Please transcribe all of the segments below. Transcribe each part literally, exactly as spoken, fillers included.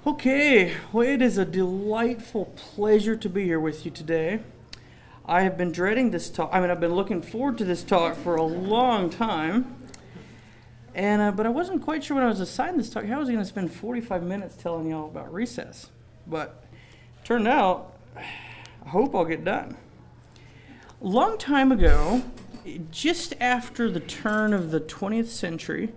Okay, well, it is a delightful pleasure to be here with you today. I have been dreading this talk. I mean, I've been looking forward to this talk for a long time. And uh, but I wasn't quite sure when I was assigned this talk how I was going to spend forty-five minutes telling y'all about recess. But it turned out, I hope I'll get done. A long time ago, just after the turn of the twentieth century,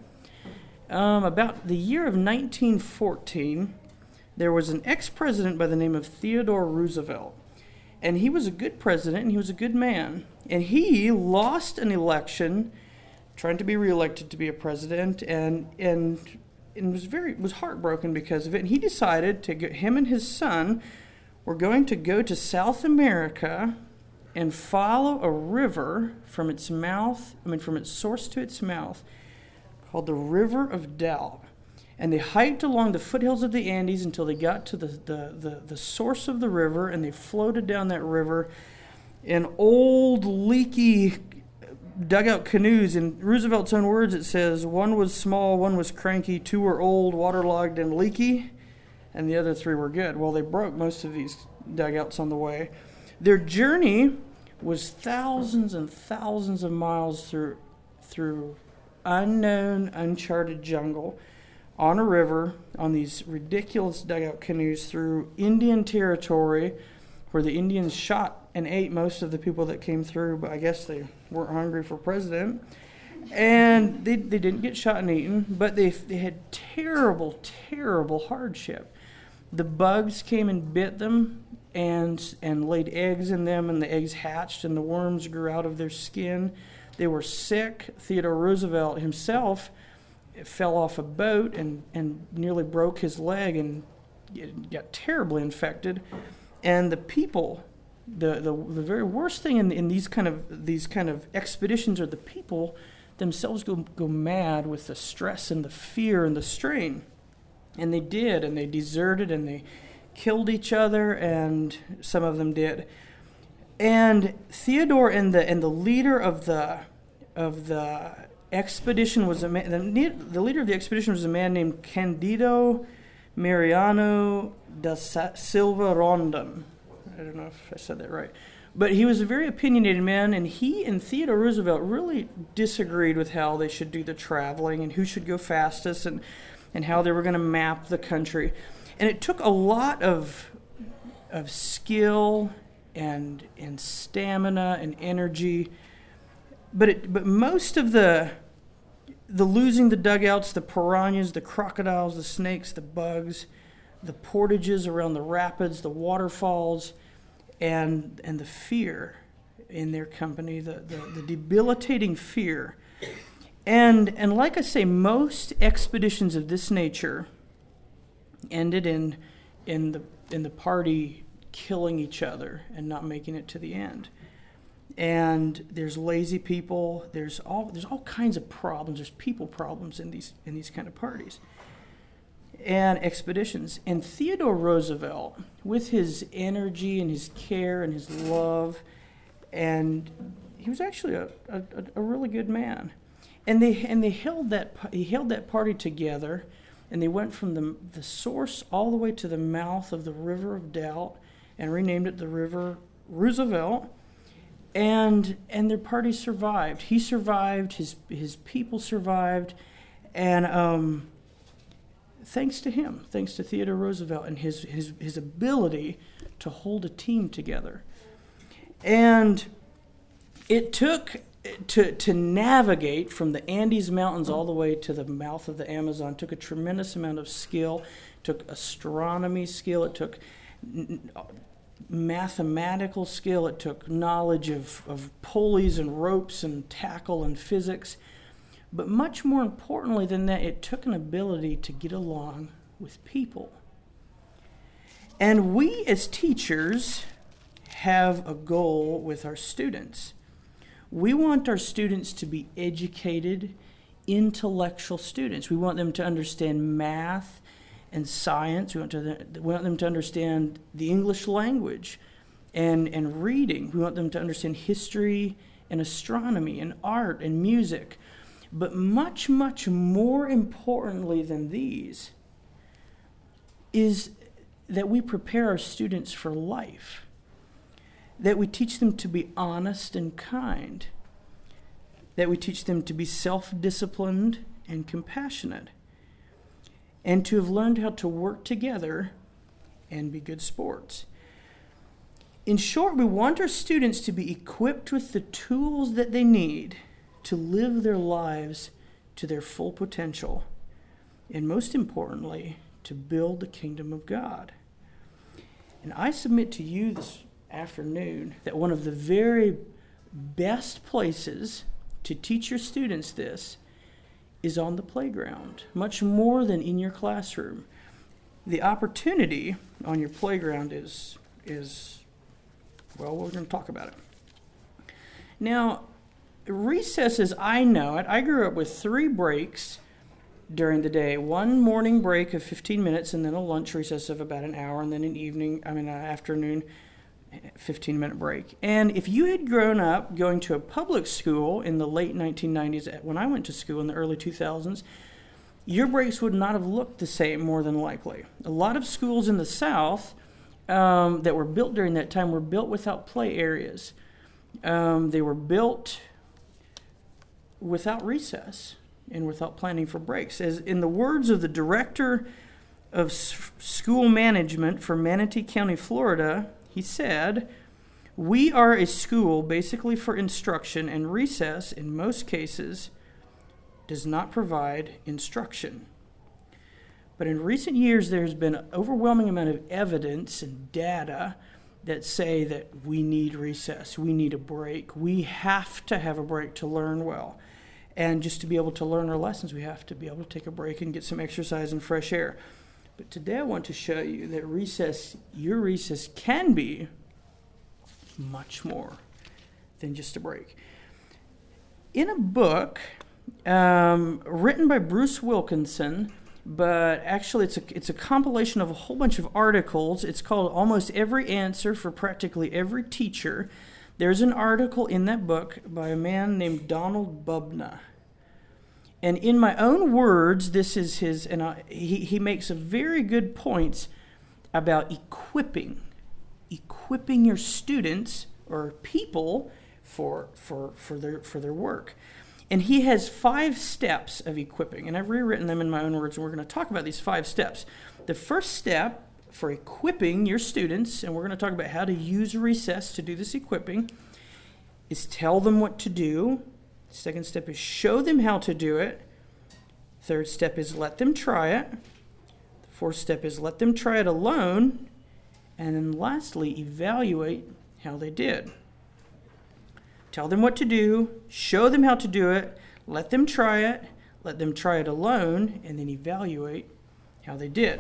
um, about the year of nineteen fourteen, there was an ex-president by the name of Theodore Roosevelt. And he was a good president, and he was a good man. And he lost an election trying to be reelected to be a president, and and, and was very was heartbroken because of it. And he decided to get him and his son were going to go to South America and follow a river from its mouth, I mean from its source to its mouth, called the River of Doubt. And they hiked along the foothills of the Andes until they got to the, the, the, the source of the river, and they floated down that river in old, leaky dugout canoes. In Roosevelt's own words, it says, one was small, one was cranky, two were old, waterlogged, and leaky, and the other three were good. Well, they broke most of these dugouts on the way. Their journey was thousands and thousands of miles through through unknown, uncharted jungle, on a river, on these ridiculous dugout canoes through Indian territory, where the Indians shot and ate most of the people that came through, but I guess they weren't hungry for president. And they they didn't get shot and eaten, but they they had terrible, terrible hardship. The bugs came and bit them and and laid eggs in them, and the eggs hatched, and the worms grew out of their skin. They were sick. Theodore Roosevelt himself fell off a boat and, and nearly broke his leg and got terribly infected. And the people, the, the, the very worst thing in, in these kind of these kind of expeditions are the people themselves go go mad with the stress and the fear and the strain. And they did, and they deserted, and they killed each other, and some of them did. And Theodore and the and the leader of the of the expedition was a man, the, the leader of the expedition was a man named Candido Mariano da Silva Rondon. I don't know if I said that right. But he was a very opinionated man, and he and Theodore Roosevelt really disagreed with how they should do the traveling and who should go fastest and, and how they were going to map the country. And it took a lot of of skill and and stamina and energy. But it, but most of the the losing the dugouts, the piranhas, the crocodiles, the snakes, the bugs, the portages around the rapids, the waterfalls, and and the fear in their company, the, the, the debilitating fear. And and like I say, most expeditions of this nature ended in in the in the party killing each other and not making it to the end. And there's lazy people. There's all there's all kinds of problems. There's people problems in these in these kind of parties and expeditions. And Theodore Roosevelt, with his energy and his care and his love, and he was actually a, a, a really good man. And they and they held that he held that party together, and they went from the the source all the way to the mouth of the River of Doubt, and renamed it the River Roosevelt. And and their party survived. He survived. His his people survived, and um, thanks to him, thanks to Theodore Roosevelt and his his his ability to hold a team together. And it took to to navigate from the Andes Mountains all the way to the mouth of the Amazon. Took a tremendous amount of skill. Took astronomy skill. It took mathematical skill. It took knowledge of, of pulleys and ropes and tackle and physics. But much more importantly than that, it took an ability to get along with people. And we as teachers have a goal with our students. We want our students to be educated, intellectual students. We want them to understand math and science. We want, to, we want them to understand the English language and, and reading. We want them to understand history and astronomy and art and music. But much, much more importantly than these, is that we prepare our students for life, that we teach them to be honest and kind, that we teach them to be self-disciplined and compassionate, and to have learned how to work together and be good sports. In short, we want our students to be equipped with the tools that they need to live their lives to their full potential, and most importantly, to build the kingdom of God. And I submit to you this afternoon that one of the very best places to teach your students this is on the playground, much more than in your classroom. The opportunity on your playground is, is well, we're going to talk about it. Now, recess as I know it, I grew up with three breaks during the day. One morning break of fifteen minutes, and then a lunch recess of about an hour, and then an evening, I mean, an afternoon fifteen-minute break. And if you had grown up going to a public school in the late nineteen nineties, when I went to school in the early two thousands, your breaks would not have looked the same, more than likely. A lot of schools in the South um, that were built during that time were built without play areas. Um, they were built without recess and without planning for breaks. As in the words of the director of s- school management for Manatee County, Florida, he said, "We are a school basically for instruction, and recess, in most cases, does not provide instruction. But in recent years, there's been an overwhelming amount of evidence and data that say that we need recess, we need a break, we have to have a break to learn well. And just to be able to learn our lessons, we have to be able to take a break and get some exercise and fresh air. But today I want to show you that recess, your recess can be much more than just a break." In a book um, written by Bruce Wilkinson, but actually it's a, it's a compilation of a whole bunch of articles. It's called Almost Every Answer for Practically Every Teacher. There's an article in that book by a man named Donald Bubna. And in my own words, this is his, and I, he, he makes a very good points about equipping, equipping your students or people for, for, for, their, for their work. And he has five steps of equipping, and I've rewritten them in my own words, and we're going to talk about these five steps. The first step for equipping your students, and we're going to talk about how to use recess to do this equipping, is tell them what to do. Second step is show them how to do it. Third step is let them try it. The fourth step is let them try it alone. And then lastly, evaluate how they did. Tell them what to do, show them how to do it, let them try it, let them try it alone, and then evaluate how they did.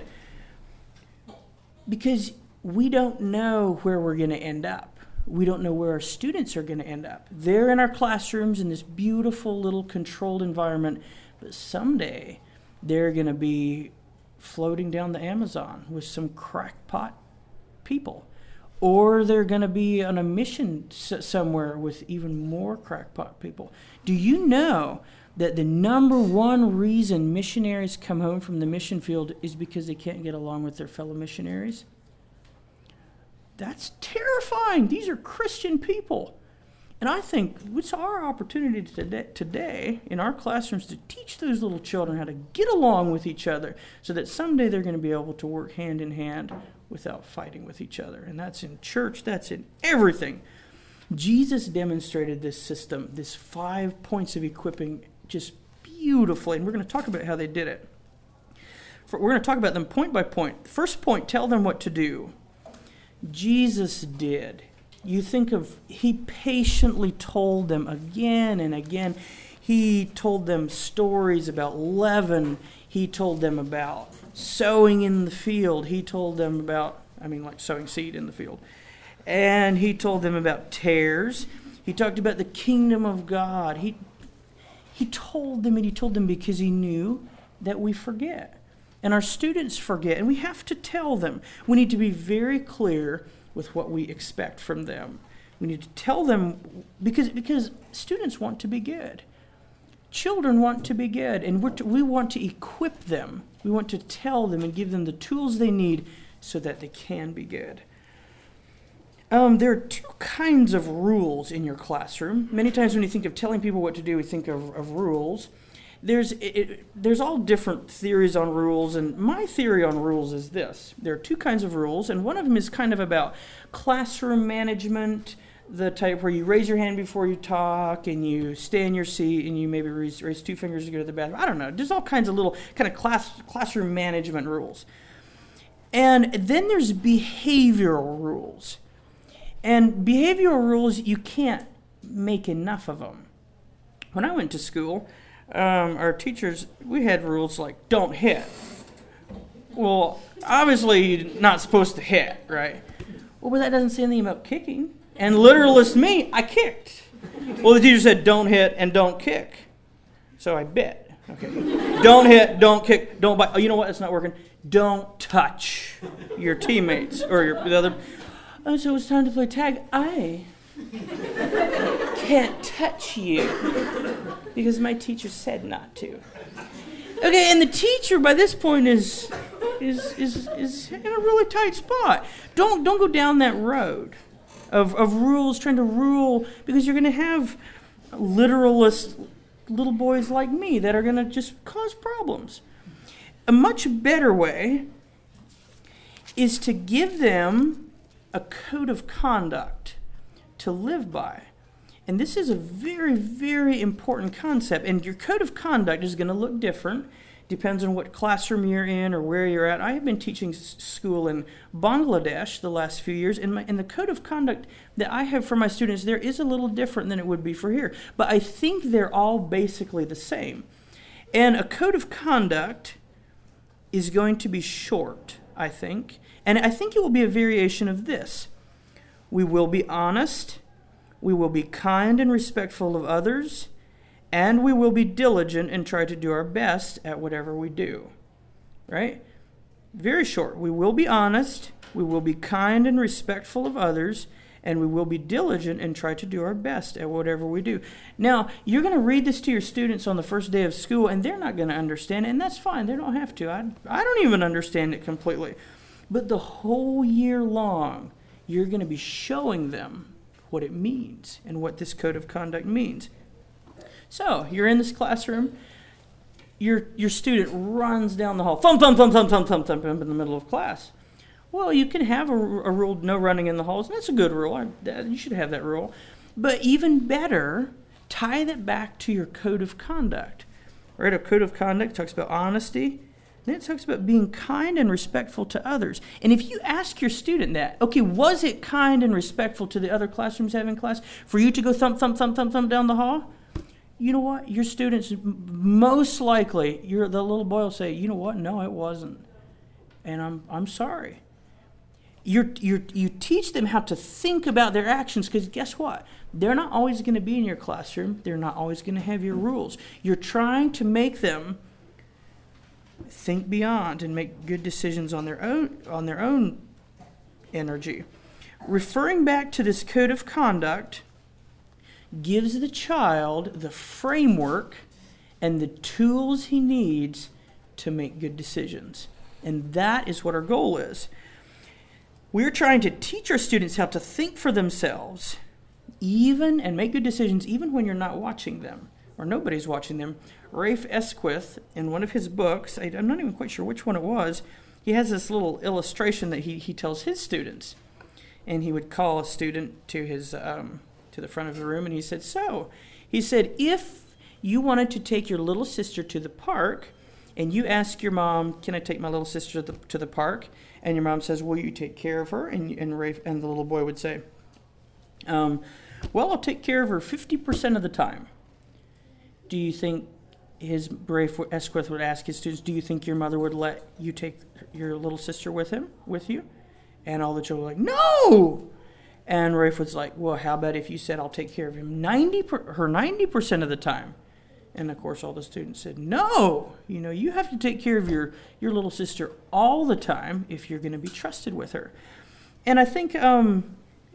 Because we don't know where we're going to end up. We don't know where our students are going to end up. They're in our classrooms in this beautiful little controlled environment, but someday they're going to be floating down the Amazon with some crackpot people. Or they're going to be on a mission somewhere with even more crackpot people. Do you know that the number one reason missionaries come home from the mission field is because they can't get along with their fellow missionaries? That's terrifying. These are Christian people. And I think it's our opportunity today, today in our classrooms to teach those little children how to get along with each other so that someday they're going to be able to work hand in hand without fighting with each other. And that's in church, that's in everything. Jesus demonstrated this system, this five points of equipping, just beautifully. And we're going to talk about how they did it. For, we're going to talk about them point by point. First point, tell them what to do. Jesus did. You think of, he patiently told them again and again. He told them stories about leaven. He told them about sowing in the field. He told them about, I mean, like sowing seed in the field. And he told them about tares. He talked about the kingdom of God. He, he told them, and he told them because he knew that we forget. And our students forget, and we have to tell them. We need to be very clear with what we expect from them. We need to tell them, because, because students want to be good. children want to be good, and we're to, we want to equip them. We want to tell them and give them the tools they need so that they can be good. Um, there are two kinds of rules in your classroom. Many times when you think of telling people what to do, we think of, of rules. There's, it, it, there's all different theories on rules, and my theory on rules is this. There are two kinds of rules, and one of them is kind of about classroom management, the type where you raise your hand before you talk, and you stay in your seat, and you maybe raise, raise two fingers to go to the bathroom. I don't know. There's all kinds of little kind of class classroom management rules. And then there's behavioral rules. And behavioral rules, you can't make enough of them. When I went to school, um, our teachers, we had rules like, don't hit. Well, obviously you're not supposed to hit, right? Well, but that doesn't say anything about kicking. And literalist me, I kicked. Well, the teacher said, don't hit and don't kick. So I bit. Okay. Don't hit, don't kick, don't bite. Oh, you know what? It's not working. Don't touch your teammates or your the other. Oh, so it's time to play tag. I can't touch you because my teacher said not to. Okay, and the teacher by this point is is is is in a really tight spot. Don't don't go down that road of of rules, trying to rule, because you're going to have literalist little boys like me that are going to just cause problems. A much better way is to give them a code of conduct to live by. And this is a very, very important concept. And your code of conduct is going to look different. Depends on what classroom you're in or where you're at. I have been teaching s- school in Bangladesh the last few years, and, my, and the code of conduct that I have for my students there is a little different than it would be for here. But I think they're all basically the same. And a code of conduct is going to be short, I think. And I think it will be a variation of this. We will be honest, we will be kind and respectful of others, and we will be diligent and try to do our best at whatever we do. Right? Very short. We will be honest, we will be kind and respectful of others, and we will be diligent and try to do our best at whatever we do. Now, you're going to read this to your students on the first day of school, and they're not going to understand it, and that's fine. They don't have to. I, I don't even understand it completely. But the whole year long, you're going to be showing them what it means and what this code of conduct means. So, you're in this classroom. Your your student runs down the hall, thump, thump, thump, thump, thump, thump, thump, in the middle of class. Well, you can have a, a rule, no running in the halls. And that's a good rule. I, you should have that rule. But even better, tie that back to your code of conduct. Right? A code of conduct talks about honesty. Then it talks about being kind and respectful to others. And if you ask your student that, okay, was it kind and respectful to the other classrooms having class for you to go thump, thump, thump, thump, thump down the hall? You know what? Your students, most likely, your the little boy will say, you know what? No, it wasn't. And I'm I'm sorry. You're, you're, you teach them how to think about their actions, because guess what? They're not always going to be in your classroom. They're not always going to have your rules. You're trying to make them think beyond and make good decisions on their own on their own energy. Referring back to this code of conduct gives the child the framework and the tools he needs to make good decisions. And that is what our goal is. We're trying to teach our students how to think for themselves, even and make good decisions even when you're not watching them or nobody's watching them. Rafe Esquith, in one of his books, I, I'm not even quite sure which one it was, he has this little illustration that he, he tells his students. And he would call a student to his um, to the front of the room, and he said, so, he said, if you wanted to take your little sister to the park, and you ask your mom, can I take my little sister to the, to the park? And your mom says, will you take care of her? And and, Rafe, and the little boy would say, um, well, I'll take care of her fifty percent of the time. Do you think his Rafe Esquith would ask his students, do you think your mother would let you take your little sister with him, with you? And all the children were like, no! And Rafe was like, well, how about if you said I'll take care of him ninety per, her ninety percent of the time? And, of course, all the students said, no, you know, you have to take care of your, your little sister all the time if you're going to be trusted with her. And I think um,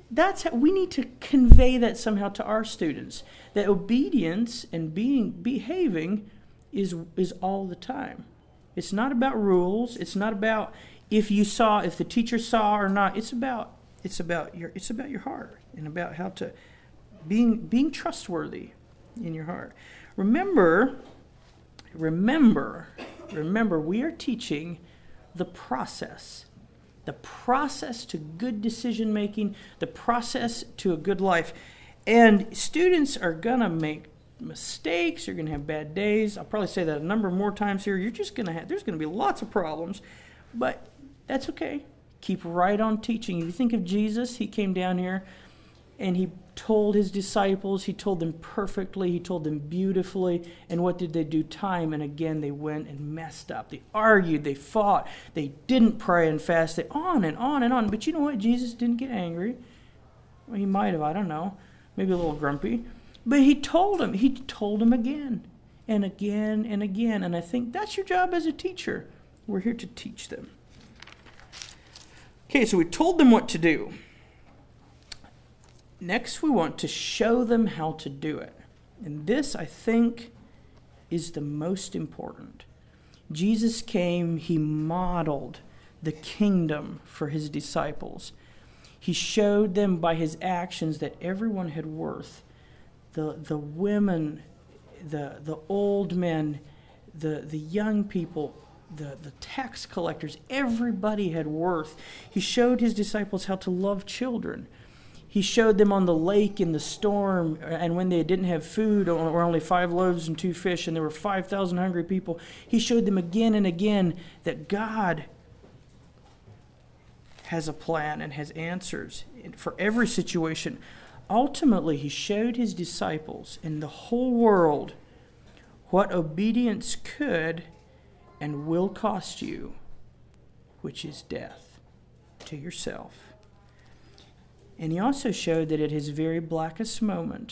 that's how we need to convey that somehow to our students, that obedience and being behaving is is all the time. It's not about rules. It's not about if you saw, if the teacher saw or not. It's about it's about your it's about your heart and about how to being being trustworthy in your heart. Remember, remember, remember, we are teaching the process. The process to good decision making, the process to a good life. And students are going to make mistakes, you're going to have bad days. I'll probably say that a number more times here. You're just going to have, there's going to be lots of problems, but that's okay. Keep right on teaching. If you think of Jesus, he came down here and he told his disciples, he told them perfectly, he told them beautifully, and what did they do? Time and again they went and messed up. They argued, they fought, they didn't pray and fast, they on and on and on. But you know what? Jesus didn't get angry. Well, he might have, I don't know, maybe a little grumpy. But he told them, he told them again and again and again. And I think that's your job as a teacher. We're here to teach them. Okay, so we told them what to do. Next, we want to show them how to do it. And this, I think, is the most important. Jesus came, he modeled the kingdom for his disciples. He showed them by his actions that everyone had worth. The, the women, the, the old men, the, the young people, the, the tax collectors, everybody had worth. He showed his disciples how to love children. He showed them on the lake in the storm, and when they didn't have food, or only five loaves and two fish, and there were five thousand hungry people. He showed them again and again that God has a plan and has answers for every situation. Ultimately, he showed his disciples and the whole world what obedience could and will cost you, which is death to yourself. And he also showed that at his very blackest moment,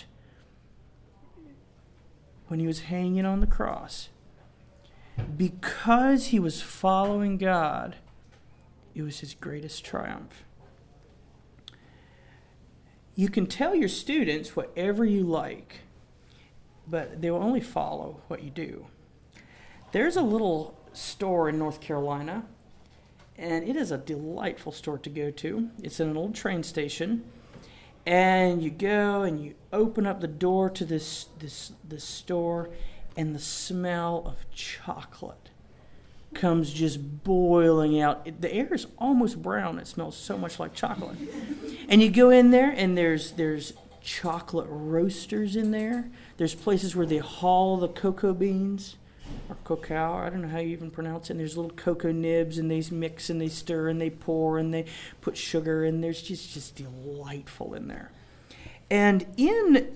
when he was hanging on the cross, because he was following God, it was his greatest triumph. You can tell your students whatever you like, but they will only follow what you do. There's a little store in North Carolina, and it is a delightful store to go to. It's in an old train station. And you go and you open up the door to this this this store, and the smell of chocolate comes just boiling out. It, the air is almost brown. It smells so much like chocolate. And you go in there, and there's there's chocolate roasters in there. There's places where they haul the cocoa beans. Or cacao, I don't know how you even pronounce it. And there's little cocoa nibs, and they mix and they stir and they pour and they put sugar, and there's just just delightful in there. And in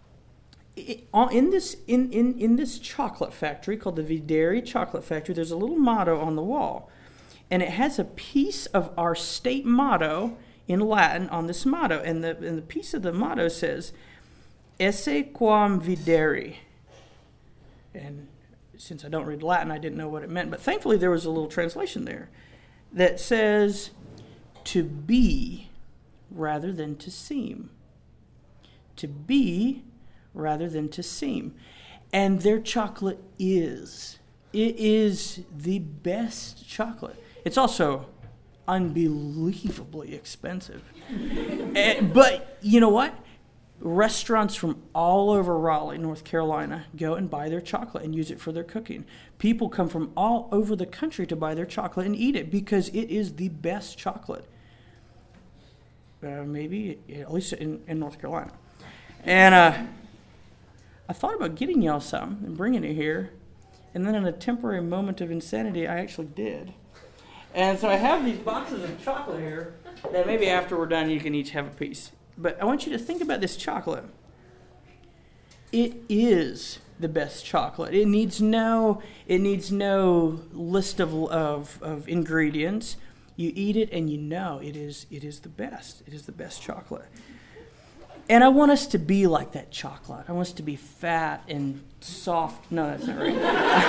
in this in, in, in this chocolate factory called the Videri Chocolate Factory, there's a little motto on the wall, and it has a piece of our state motto in Latin on this motto, and the and the piece of the motto says, "Esse quam videri," and since I don't read Latin, I didn't know what it meant. But thankfully, there was a little translation there that says, to be rather than to seem. To be rather than to seem. And their chocolate is. It is the best chocolate. It's also unbelievably expensive. and, but you know what? Restaurants from all over Raleigh, North Carolina, go and buy their chocolate and use it for their cooking. People come from all over the country to buy their chocolate and eat it because it is the best chocolate. Uh, maybe, at least in, in North Carolina. And uh, I thought about getting y'all some and bringing it here. And then in a temporary moment of insanity, I actually did. And so I have these boxes of chocolate here that maybe after we're done, you can each have a piece. But I want you to think about this chocolate. It is the best chocolate. It needs no, it needs no list of, of, of ingredients. You eat it and you know it is, it is the best. It is the best chocolate. And I want us to be like that chocolate. I want us to be fat and soft. No, that's not right.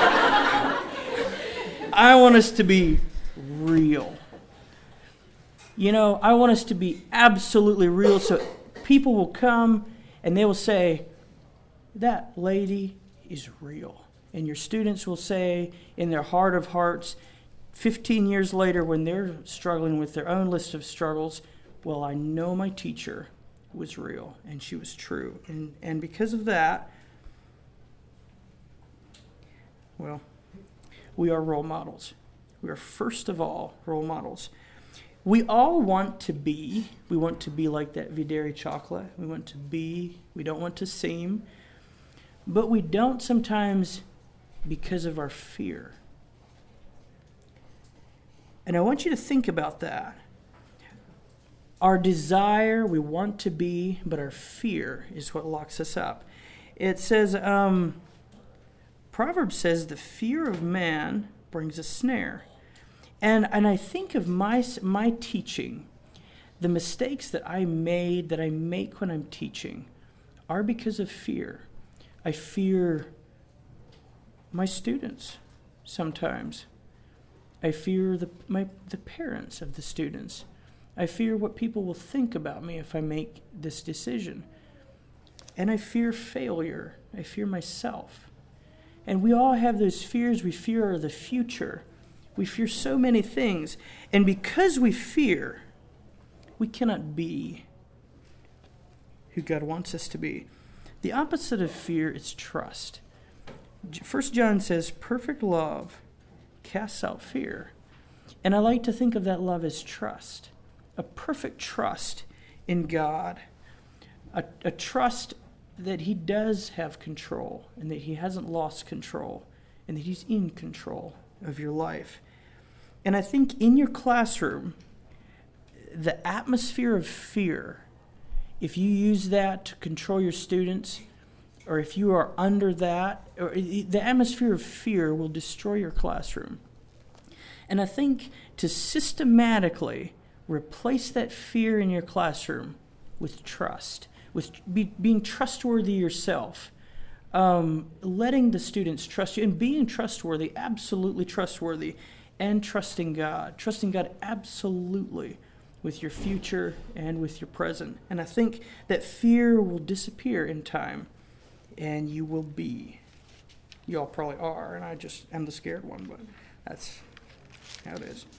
I want us to be real. You know, I want us to be absolutely real so people will come and they will say, that lady is real. And your students will say in their heart of hearts, fifteen years later when they're struggling with their own list of struggles, well, I know my teacher was real and she was true. And, and because of that, well, we are role models. We are first of all role models. We all want to be, we want to be like that Videri chocolate. We want to be, we don't want to seem, but we don't sometimes because of our fear. And I want you to think about that. Our desire, we want to be, but our fear is what locks us up. It says, um, Proverbs says, the fear of man brings a snare. And and I think of my my teaching, the mistakes that I made, that I make when I'm teaching, are because of fear. I fear my students sometimes. I fear the my the parents of the students. I fear what people will think about me if I make this decision. And I fear failure. I fear myself. And we all have those fears. We fear the future. We fear so many things. And because we fear, we cannot be who God wants us to be. The opposite of fear is trust. First John says, perfect love casts out fear. And I like to think of that love as trust. A perfect trust in God. A, a trust that he does have control and that he hasn't lost control and that he's in control of your life. And I think in your classroom, the atmosphere of fear, if you use that to control your students, or if you are under that, or the atmosphere of fear will destroy your classroom. And I think to systematically replace that fear in your classroom with trust, with be, being trustworthy yourself, um, letting the students trust you, and being trustworthy, absolutely trustworthy, and trusting God, trusting God absolutely with your future and with your present. And I think that fear will disappear in time, and you will be. You all probably are, and I just am the scared one, but that's how it is.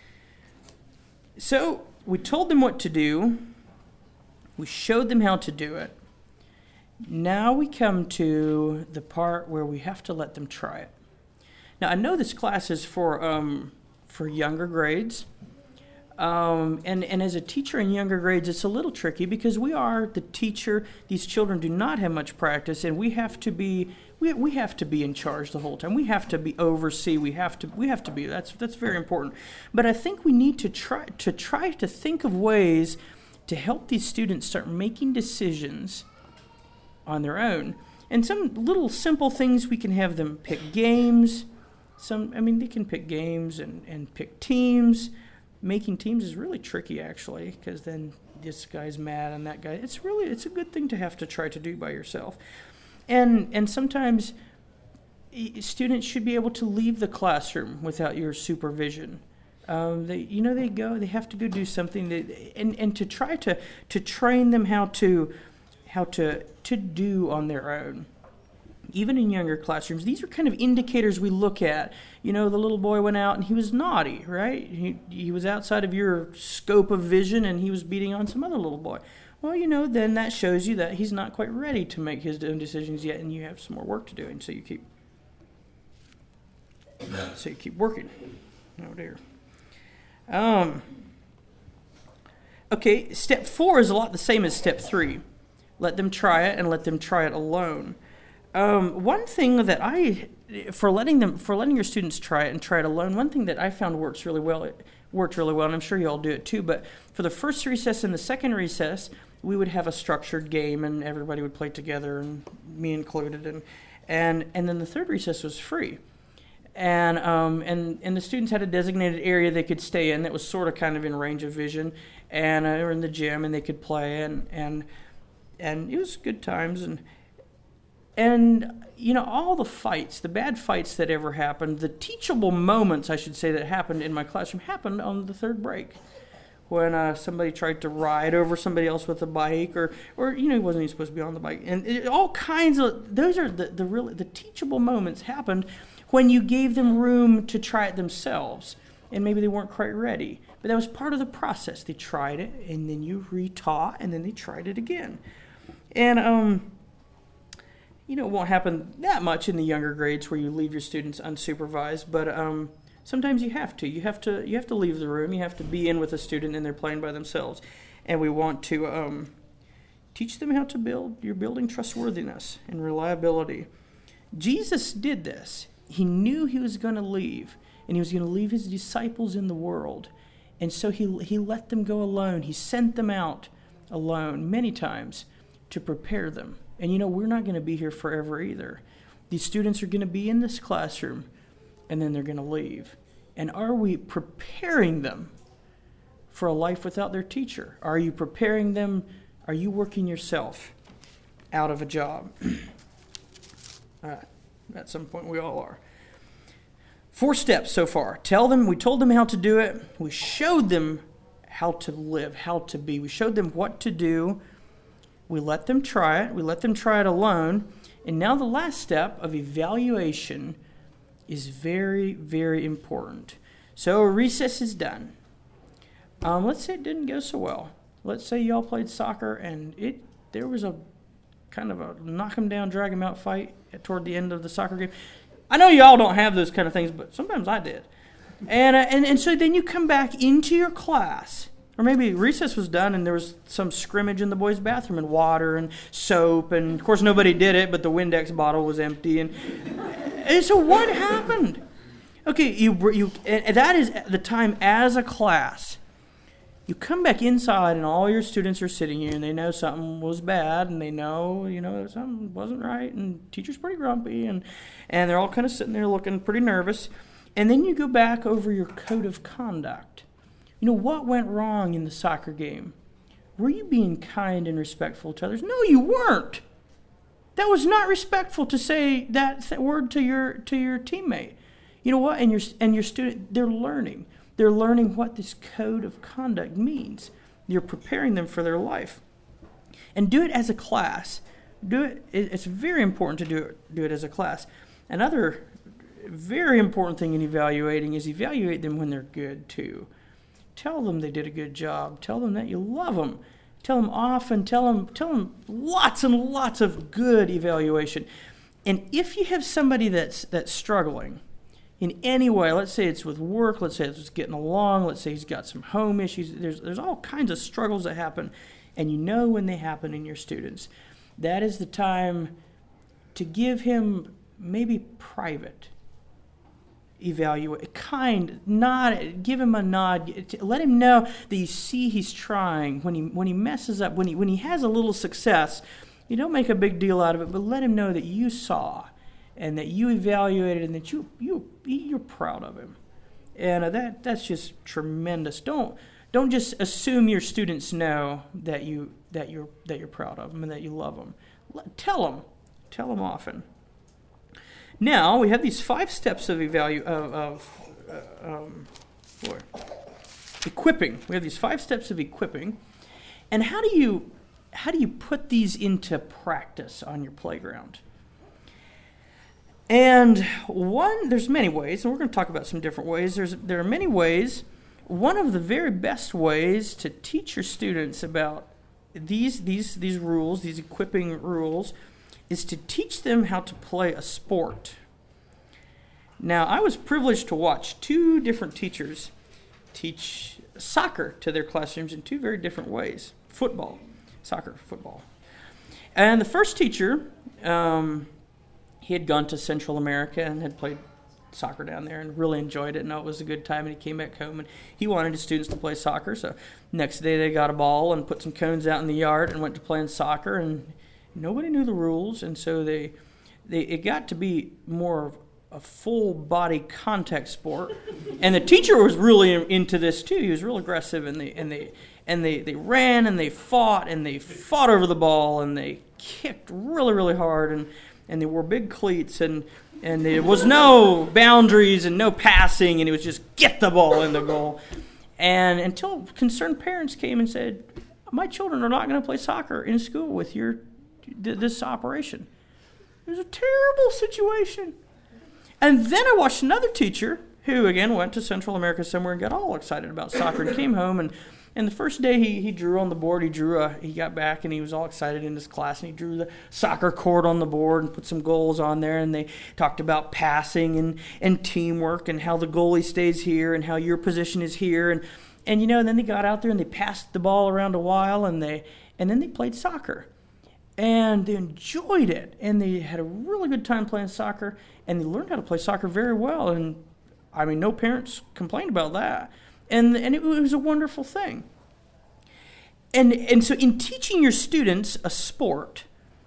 So we told them what to do. We showed them how to do it. Now we come to the part where we have to let them try it. Now, I know this class is for um, for younger grades. Um, and, and as a teacher in younger grades, it's a little tricky because we are the teacher. These children do not have much practice, and we have to be we we have to be in charge the whole time. We have to be oversee. We have to we have to be. That's that's very important. But I think we need to try to try to think of ways to help these students start making decisions on their own. And some little simple things, we can have them pick games. Some, I mean, they can pick games and, and pick teams. Making teams is really tricky, actually, because then this guy's mad and that guy. It's really, it's a good thing to have to try to do by yourself. And and sometimes students should be able to leave the classroom without your supervision. Um, they, you know, they go, they have to go do something, that, and and to try to to train them how to how to to do on their own. Even in younger classrooms, these are kind of indicators we look at. You know, the little boy went out and he was naughty, right? He he was outside of your scope of vision and he was beating on some other little boy. Well, you know, then that shows you that he's not quite ready to make his own decisions yet, and you have some more work to do, and so you keep so you keep working. Oh dear. Um. Okay, step four is a lot the same as step three. Let them try it and let them try it alone. Um, one thing that I, for letting them, for letting your students try it and try it alone, one thing that I found works really well, it worked really well, and I'm sure you all do it too, but for the first recess and the second recess, we would have a structured game and everybody would play together, and me included, and and, and then the third recess was free. And um and, and the students had a designated area they could stay in that was sort of kind of in range of vision, and uh, or in the gym, and they could play, and and and it was good times. And and you know, all the fights, the bad fights that ever happened, the teachable moments, I should say, that happened in my classroom happened on the third break, when uh, somebody tried to ride over somebody else with a bike, or, or you know, he wasn't even supposed to be on the bike. And it, all kinds of, those are the, the really, the teachable moments happened when you gave them room to try it themselves. And maybe they weren't quite ready. But that was part of the process. They tried it, and then you retaught, and then they tried it again. And, um, you know, it won't happen that much in the younger grades where you leave your students unsupervised, but um, sometimes you have to. You have to you have to leave the room. You have to be in with a student, and they're playing by themselves. And we want to um, teach them how to build. You're building trustworthiness and reliability. Jesus did this. He knew he was going to leave, and he was going to leave his disciples in the world. And so he he let them go alone. He sent them out alone many times to prepare them. And you know, we're not going to be here forever either. These students are going to be in this classroom, and then they're going to leave. And are we preparing them for a life without their teacher? Are you preparing them? Are you working yourself out of a job? All right. At some point, we all are. Four steps so far. Tell them, we told them how to do it. We showed them how to live, how to be. We showed them what to do. We let them try it. We let them try it alone. And now the last step of evaluation is very, very important. So recess is done. Um, let's say it didn't go so well. Let's say y'all played soccer and it there was a kind of a knock 'em down, drag 'em out fight toward the end of the soccer game. I know y'all don't have those kind of things, but sometimes I did. And, uh, and, and so then you come back into your class. Or maybe recess was done and there was some scrimmage in the boys' bathroom and water and soap. And, of course, nobody did it, but the Windex bottle was empty. And, and so what happened? Okay, you you and that is the time as a class. You come back inside and all your students are sitting here and they know something was bad and they know, you know, something wasn't right and teacher's pretty grumpy and, and they're all kind of sitting there looking pretty nervous. And then you go back over your code of conduct. You know, what went wrong in the soccer game? Were you being kind and respectful to others? No, you weren't. That was not respectful to say that th- word to your to your teammate. You know what? And your and your student, they're learning. They're learning what this code of conduct means. You're preparing them for their life. And do it as a class. Do it. It's very important to do it. Do it as a class. Another very important thing in evaluating is evaluate them when they're good too. Tell them they did a good job. Tell them that you love them. Tell them often. Tell them, tell them lots and lots of good evaluation. And if you have somebody that's that's struggling in any way, let's say it's with work, let's say it's getting along, let's say he's got some home issues, there's there's all kinds of struggles that happen, and you know when they happen in your students. That is the time to give him maybe private evaluate, kind, nod, give him a nod, let him know that you see he's trying. When he when he messes up, when he when he has a little success, you don't make a big deal out of it, but let him know that you saw and that you evaluated and that you you you're proud of him. And uh, that that's just tremendous. Don't don't just assume your students know that you that you're that you're proud of them and that you love them. Let, tell them, tell them often. Now we have these five steps of evalu of, of uh, um, boy, equipping. We have these five steps of equipping, and how do you how do you put these into practice on your playground? And one, there's many ways, and we're going to talk about some different ways. There's there are many ways. One of the very best ways to teach your students about these these these rules, these equipping rules, is to teach them how to play a sport. Now, I was privileged to watch two different teachers teach soccer to their classrooms in two very different ways. Football, soccer, football. And the first teacher, um, he had gone to Central America and had played soccer down there and really enjoyed it and know it was a good time, and he came back home and he wanted his students to play soccer. So next day they got a ball and put some cones out in the yard and went to playing soccer, and nobody knew the rules, and so they, they it got to be more of a full body contact sport. And the teacher was really into this too. He was real aggressive, and they and they and they, they ran and they fought and they fought over the ball and they kicked really really hard, and, and they wore big cleats, and and there was no boundaries and no passing, and it was just get the ball in the goal. And until concerned parents came and said, my children are not going to play soccer in school with your th- this operation. It was a terrible situation. And then I watched another teacher who, again, went to Central America somewhere and got all excited about soccer and came home. And, and the first day he, he drew on the board, he drew a, he got back and he was all excited in his class. And he drew the soccer court on the board and put some goals on there. And they talked about passing and, and teamwork and how the goalie stays here and how your position is here. And, and you know, and then they got out there and they passed the ball around a while and they and then they played soccer. And they enjoyed it. And they had a really good time playing soccer. And they learned how to play soccer very well. And I mean, no parents complained about that. And and it was a wonderful thing. And and so in teaching your students a sport,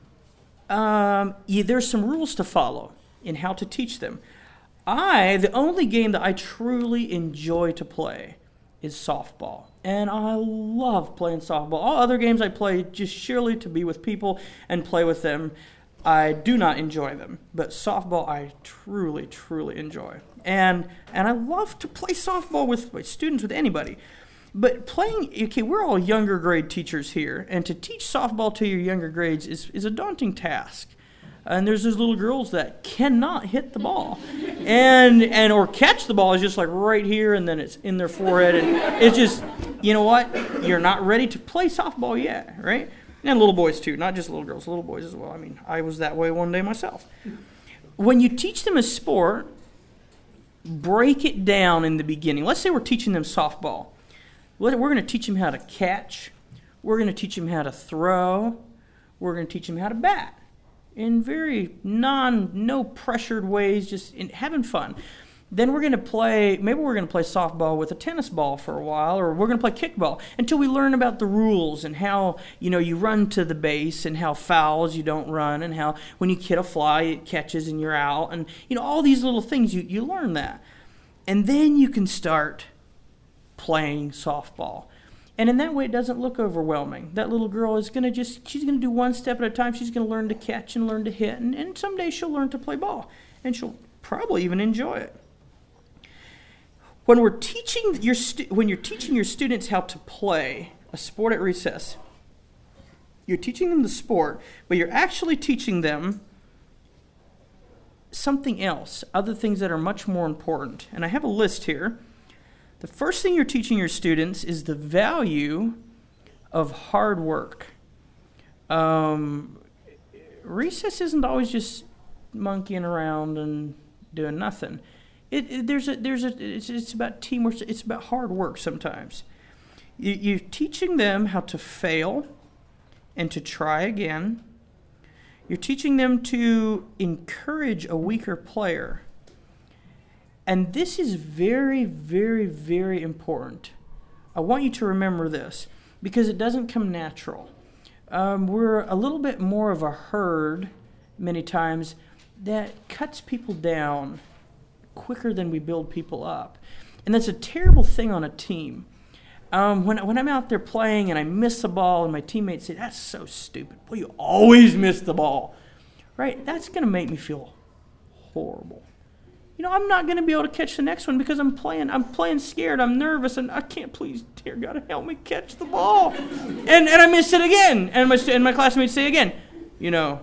um, yeah, there's some rules to follow in how to teach them. I, the only game that I truly enjoy to play is softball. And I love playing softball. All other games I play just surely to be with people and play with them. I do not enjoy them, but softball I truly, truly enjoy. And and I love to play softball with my students, with anybody. But playing, okay, we're all younger grade teachers here, and to teach softball to your younger grades is, is a daunting task. And there's those little girls that cannot hit the ball, and and or catch the ball is just like right here, and then it's in their forehead, and it's just, you know what, you're not ready to play softball yet, right? And little boys too, not just little girls, little boys as well. I mean, I was that way one day myself. When you teach them a sport, break it down in the beginning. Let's say we're teaching them softball. We're going to teach them how to catch. We're going to teach them how to throw. We're going to teach them how to bat in very non, no pressured ways, just in, having fun. Then we're going to play, maybe we're going to play softball with a tennis ball for a while, or we're going to play kickball until we learn about the rules and how, you know, you run to the base and how fouls you don't run and how when you hit a fly it catches and you're out, and, you know, all these little things, you, you learn that. And then you can start playing softball. And in that way, it doesn't look overwhelming. That little girl is going to just, she's going to do one step at a time. She's going to learn to catch and learn to hit, and, and someday she'll learn to play ball, and she'll probably even enjoy it. When we're teaching your stu- when you're teaching your students how to play a sport at recess, you're teaching them the sport, but you're actually teaching them something else, other things that are much more important. And I have a list here. The first thing you're teaching your students is the value of hard work. Um, recess isn't always just monkeying around and doing nothing. It, it, there's a, there's a, it's, it's about teamwork. It's about hard work sometimes. You, you're teaching them how to fail and to try again. You're teaching them to encourage a weaker player. And this is very, very, very important. I want you to remember this because it doesn't come natural. Um, we're a little bit more of a herd many times that cuts people down quicker than we build people up. And that's a terrible thing on a team. Um, when, when I'm out there playing and I miss the ball and my teammates say, that's so stupid. Well, you always miss the ball. Right? That's going to make me feel horrible. You know, I'm not going to be able to catch the next one because I'm playing, I'm playing scared, I'm nervous, and I can't, please, dear God, help me catch the ball. And and I miss it again. And my, and my classmates say again, you know,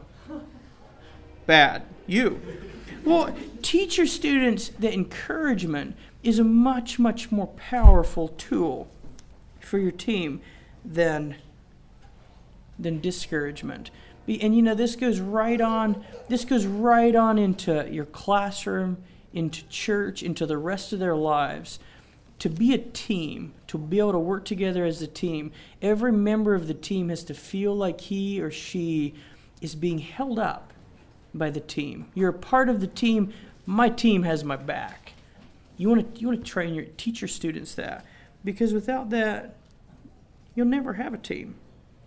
bad, you. Well, teach your students that encouragement is a much, much more powerful tool for your team than, than discouragement. And, you know, this goes right on, this goes right on into your classroom, into church, into the rest of their lives. To be a team, to be able to work together as a team, every member of the team has to feel like he or she is being held up by the team. You're a part of the team. My team has my back. You want to you want to train your teach your students that, because without that, you'll never have a team.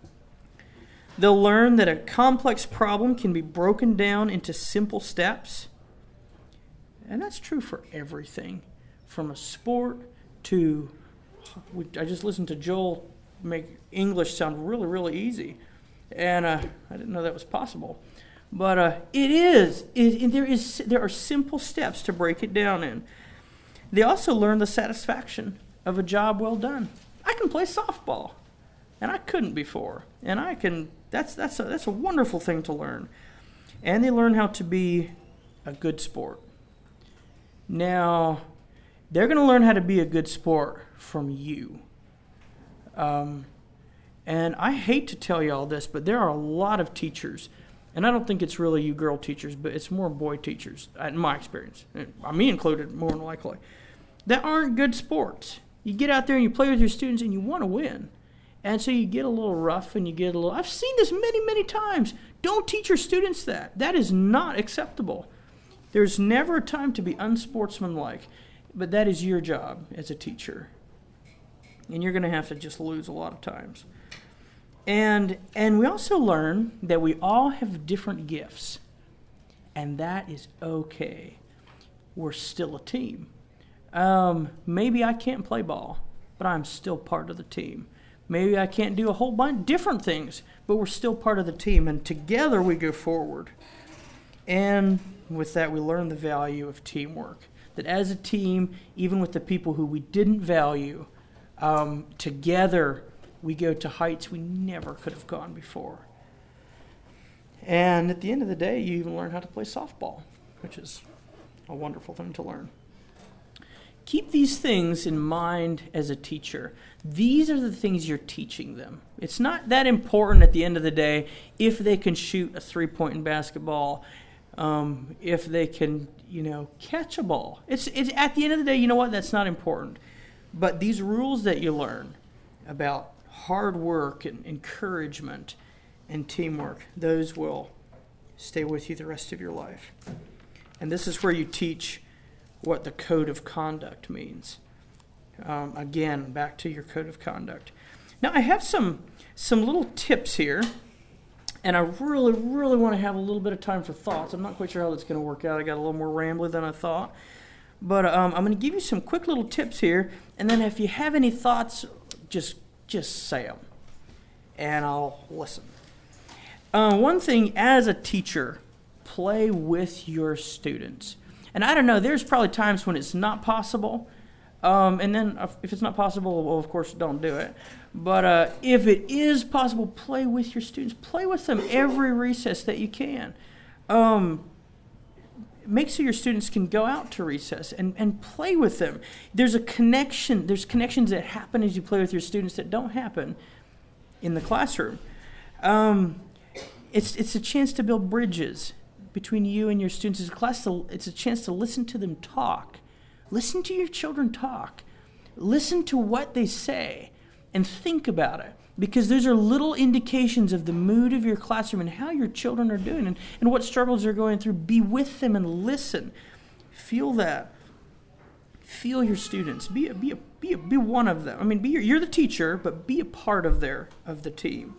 They'll learn that a complex problem can be broken down into simple steps. And that's true for everything, from a sport to, I just listened to Joel make English sound really, really easy. And uh, I didn't know that was possible. But uh, it is. It, it, there is. There are simple steps to break it down in. They also learn the satisfaction of a job well done. I can play softball, and I couldn't before. And I can, that's, that's, a, that's a wonderful thing to learn. And they learn how to be a good sport. Now, they're going to learn how to be a good sport from you. Um, and I hate to tell you all this, but there are a lot of teachers, and I don't think it's really you girl teachers, but it's more boy teachers, in my experience, me included more than likely, that aren't good sports. You get out there and you play with your students and you want to win. And so you get a little rough and you get a little, I've seen this many, many times. Don't teach your students that. That is not acceptable. There's never a time to be unsportsmanlike, but that is your job as a teacher. And you're going to have to just lose a lot of times. And and we also learn that we all have different gifts, and that is okay. We're still a team. Um, maybe I can't play ball, but I'm still part of the team. Maybe I can't do a whole bunch of different things, but we're still part of the team, and together we go forward. And with that, we learn the value of teamwork. That as a team, even with the people who we didn't value, um, together we go to heights we never could have gone before. And at the end of the day, you even learn how to play softball, which is a wonderful thing to learn. Keep these things in mind as a teacher. These are the things you're teaching them. It's not that important at the end of the day if they can shoot a three-point in basketball, um, if they can, you know, catch a ball. It's, it's at the end of the day, you know what? That's not important. But these rules that you learn about hard work and encouragement and teamwork, those will stay with you the rest of your life. And this is where you teach what the code of conduct means. Um, again, back to your code of conduct. Now, I have some some little tips here, and I really, really want to have a little bit of time for thoughts. I'm not quite sure how that's going to work out. I got a little more rambly than I thought. But um, I'm going to give you some quick little tips here, and then if you have any thoughts, just just say them, and I'll listen. Uh, one thing, as a teacher, play with your students. And I don't know, there's probably times when it's not possible. Um, and then if it's not possible, well, of course, don't do it. But uh, if it is possible, play with your students. Play with them every recess that you can. Um, make so your students can go out to recess and, and play with them. There's a connection. There's connections that happen as you play with your students that don't happen in the classroom. Um, it's, it's a chance to build bridges between you and your students. It's a class to, it's a chance to listen to them talk. Listen to your children talk. Listen to what they say and think about it, because those are little indications of the mood of your classroom and how your children are doing and, and what struggles they're going through. Be with them and listen. Feel that. Feel your students. Be a, be a, be a, be one of them. I mean, be your, you're the teacher, but be a part of their of the team.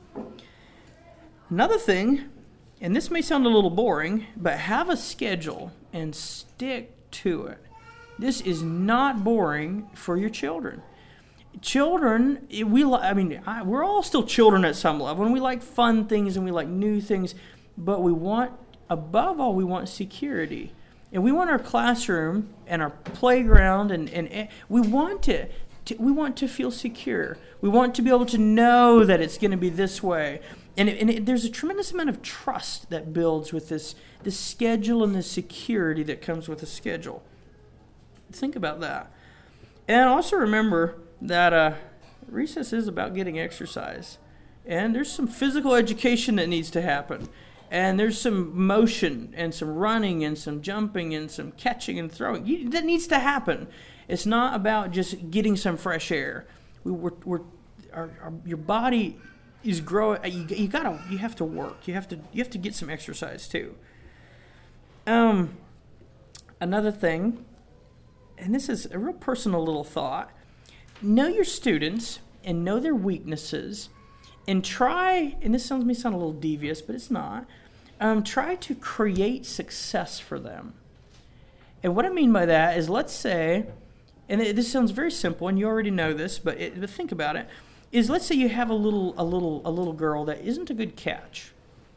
Another thing, and this may sound a little boring, but have a schedule and stick to it. This is not boring for your children. Children, we I mean, I, we're all still children at some level, and we like fun things and we like new things, but we want, above all, we want security. And we want our classroom and our playground, and, and, and we want it. To, we want to feel secure. We want to be able to know that it's going to be this way. And, it, and it, there's a tremendous amount of trust that builds with this, this schedule and the security that comes with a schedule. Think about that. And also remember that uh, recess is about getting exercise. And there's some physical education that needs to happen. And there's some motion and some running and some jumping and some catching and throwing. You, that needs to happen. It's not about just getting some fresh air. We, we're, we're, our, our, your body is growing. You, you gotta. You have to work. You have to. You have to get some exercise too. Um, another thing, and this is a real personal little thought. Know your students and know their weaknesses, and try. And this sounds may sound a little devious, but it's not. Um, try to create success for them. And what I mean by that is, let's say, and it, this sounds very simple, and you already know this, but, it, but think about it. Is let's say you have a little a little a little girl that isn't a good catch,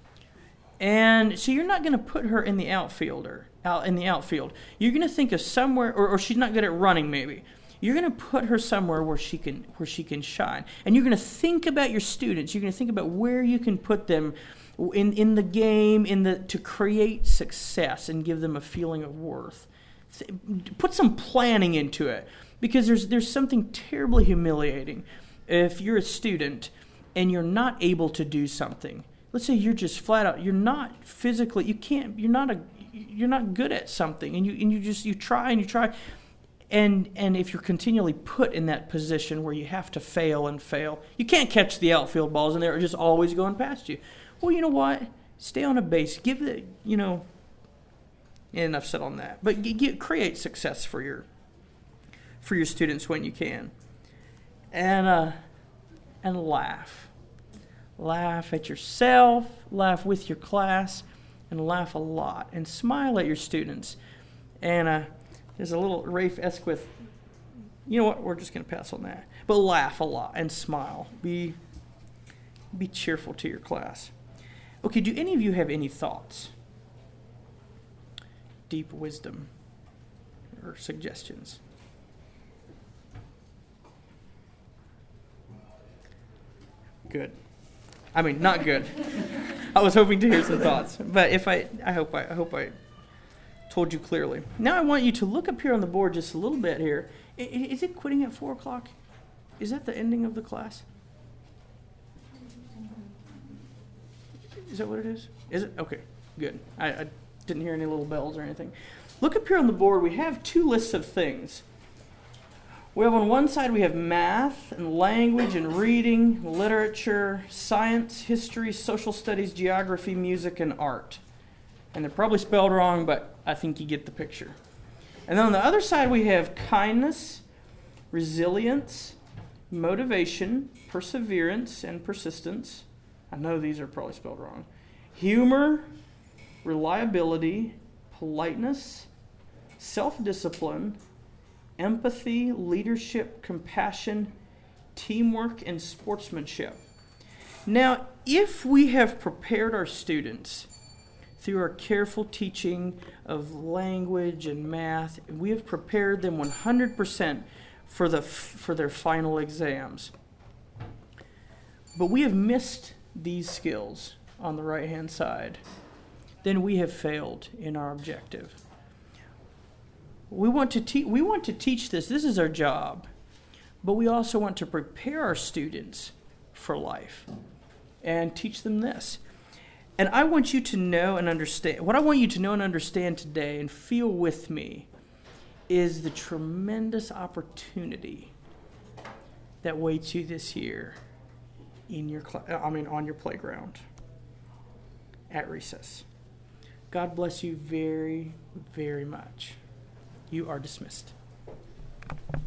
and so you're not going to put her in the outfielder out in the outfield. You're going to think of somewhere, or, or she's not good at running maybe. You're going to put her somewhere where she can where she can shine. And you're going to think about your students. You're going to think about where you can put them in, in the game, in the to create success and give them a feeling of worth. Put some planning into it, because there's there's something terribly humiliating if you're a student and you're not able to do something. Let's say you're just flat out, you're not physically, you can't, you're not a, you're not good at something, and you and you just you try and you try, and and if you're continually put in that position where you have to fail and fail, you can't catch the outfield balls and they're just always going past you. Well, you know what? Stay on a base. Give the, you know. Enough said on that. But get, get, create success for your for your students when you can, and uh, and laugh, laugh at yourself, laugh with your class, and laugh a lot, and smile at your students. And uh, there's a little Rafe Esquith. You know what? We're just going to pass on that. But laugh a lot and smile. Be be cheerful to your class. Okay. Do any of you have any thoughts? Deep wisdom or suggestions? Good. I mean, not good. I was hoping to hear some thoughts, but if I, I hope I, I hope I told you clearly. Now I want you to look up here on the board just a little bit here. Is it quitting at four o'clock? Is that the ending of the class? Is that what it is? Is it? Okay, good. I. I Didn't hear any little bells or anything. Look up here on the board. We have two lists of things. We have on one side, we have math and language and reading, literature, science, history, social studies, geography, music, and art. And they're probably spelled wrong, but I think you get the picture. And then on the other side, we have kindness, resilience, motivation, perseverance, and persistence. I know these are probably spelled wrong. Humor, reliability, politeness, self-discipline, empathy, leadership, compassion, teamwork, and sportsmanship. Now, if we have prepared our students through our careful teaching of language and math, we have prepared them one hundred percent for the for their final exams. But we have missed these skills on the right-hand side, then we have failed in our objective. We want to te- we want to teach this. This is our job. But we also want to prepare our students for life and teach them this. And I want you to know and understand, what I want you to know and understand today and feel with me is the tremendous opportunity that waits you this year in your cl- I mean on your playground at recess. God bless you very, very much. You are dismissed.